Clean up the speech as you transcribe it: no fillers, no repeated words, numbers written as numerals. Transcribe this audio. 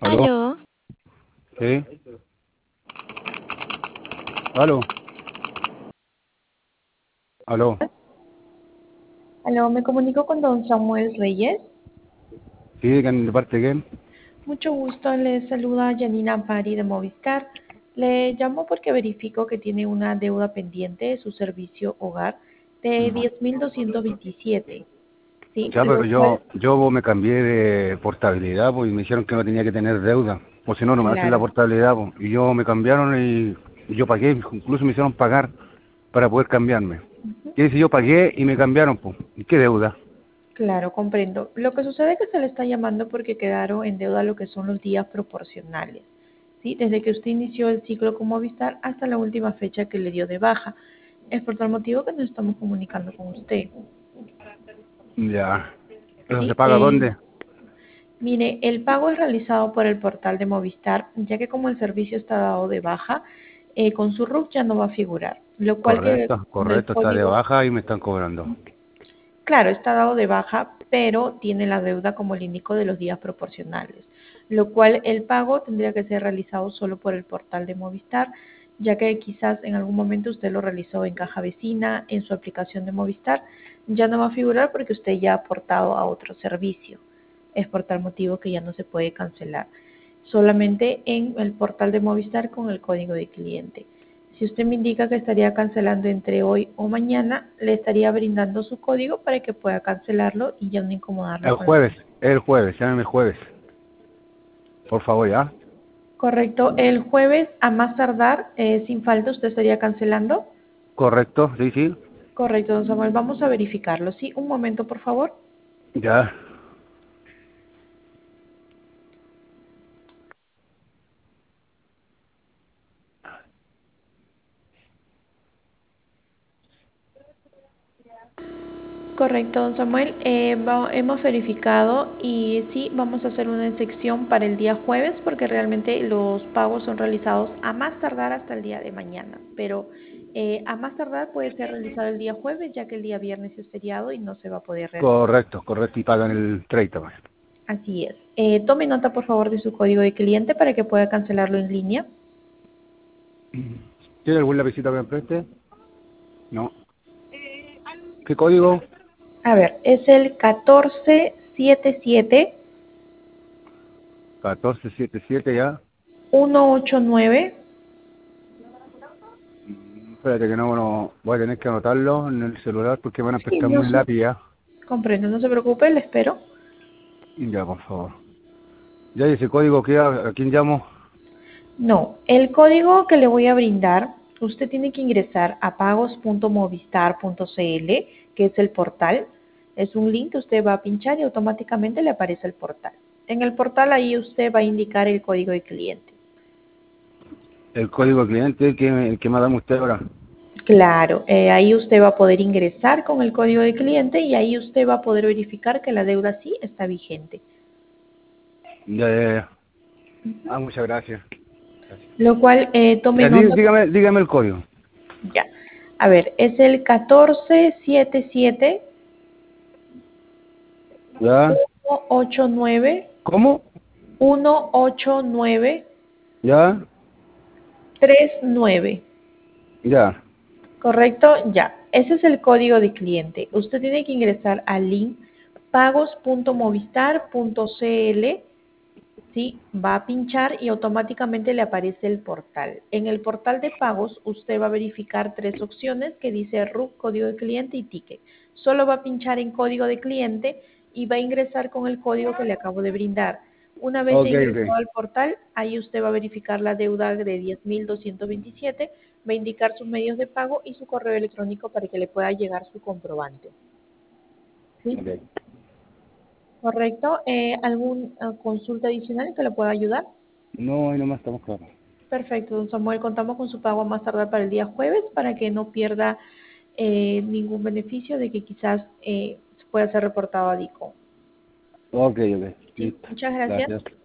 ¿Aló? Aló, ¿Sí? ¿Aló? ¿Aló? Aló, me comunico con don Samuel Reyes. ¿Sí? ¿De parte de quién? Mucho gusto, le saluda Janina Pari de Movistar. Le llamo porque verifico que tiene una deuda pendiente de su servicio hogar de 10.227. Sí, Ya, pero lo cual, yo me cambié de portabilidad, pues, y me dijeron que no tenía que tener deuda, o si no, no me hacen la claro, portabilidad, pues, y yo me cambiaron y yo pagué, incluso me hicieron pagar para poder cambiarme. ujú, ¿Qué dice? Yo pagué y me cambiaron, pues, ¿y qué deuda? claro, comprendo. Lo que sucede es que se le está llamando porque quedaron en deuda lo que son los días proporcionales. ¿Sí? Desde que usted inició el ciclo con Movistar hasta la última fecha que le dio de baja. Es por tal motivo que nos estamos comunicando con usted. Ya. ¿Eso se Sí, paga dónde? mire, el pago es realizado por el portal de Movistar, ya que como el servicio está dado de baja, con su RUC ya no va a figurar, lo cual que Correcto, con el correcto, está de código, baja y me están cobrando. claro, está dado de baja, pero tiene la deuda como el indico de los días proporcionales, lo cual el pago tendría que ser realizado solo por el portal de Movistar, ya que quizás en algún momento usted lo realizó en caja vecina, en su aplicación de Movistar, ya no va a figurar porque usted ya ha aportado a otro servicio. Es por tal motivo que ya no se puede cancelar. Solamente en el portal de Movistar con el código de cliente. Si usted me indica que estaría cancelando entre hoy o mañana, le estaría brindando su código para que pueda cancelarlo y ya no incomodarlo con la... El jueves, llámeme el jueves, por favor, ¿ya? Correcto, el jueves a más tardar, sin falta, usted estaría cancelando. Correcto, sí, sí. Correcto, don Samuel, vamos a verificarlo. Sí, un momento, por favor. Ya. Correcto, don Samuel. Hemos verificado y sí, vamos a hacer una excepción para el día jueves porque realmente los pagos son realizados a más tardar hasta el día de mañana, pero a más tardar puede ser realizado el día jueves ya que el día viernes es feriado y no se va a poder realizar. Correcto, correcto, y pagan el 30 más. Así es. Tome nota por favor de su código de cliente para que pueda cancelarlo en línea. ¿Tiene algún lapicito que me preste? No. ¿Qué código? A ver, es el 1477 1477 ya. 189. Espérate que no, voy a tener que anotarlo en el celular porque me van a Sí, prestarme no un sé. lápiz ya. Comprendo, no se preocupe, le espero. Ya, por favor. Ya, ¿y ese código a quién llamo? No, el código que le voy a brindar, usted tiene que ingresar a pagos.movistar.cl, que es el portal. Es un link que usted va a pinchar y automáticamente le aparece el portal. En el portal ahí usted va a indicar el código de cliente. El código de cliente, el que me da usted ahora. Claro, ahí usted va a poder ingresar con el código de cliente y ahí usted va a poder verificar que la deuda sí está vigente. Ya, ya, ya. Ujú. Ah, muchas gracias. Lo cual tome Ya, nota. dígame el código. Ya. A ver, es el 1477 Ya. 189 ¿Cómo? 189 Ya. 39. Ya. ¿Correcto? Ya. Ese es el código de cliente. Usted tiene que ingresar al link pagos.movistar.cl. ¿Sí? Va a pinchar y automáticamente le aparece el portal. En el portal de pagos usted va a verificar tres opciones que dice RUC, código de cliente y ticket. Solo va a pinchar en código de cliente y va a ingresar con el código que le acabo de brindar. Una vez ya Ok, ingresado ok. al portal, ahí usted va a verificar la deuda de 10.227, va a indicar sus medios de pago y su correo electrónico para que le pueda llegar su comprobante. ¿Sí? Ok. ¿Correcto? ¿Alguna consulta adicional en que le pueda ayudar? No, ahí nomás estamos claros. Perfecto, don Samuel. Contamos con su pago a más tardar para el día jueves para que no pierda ningún beneficio de que quizás pueda ser reportado a DICO. Ok, ok. Sí, Listo. muchas gracias. Gracias.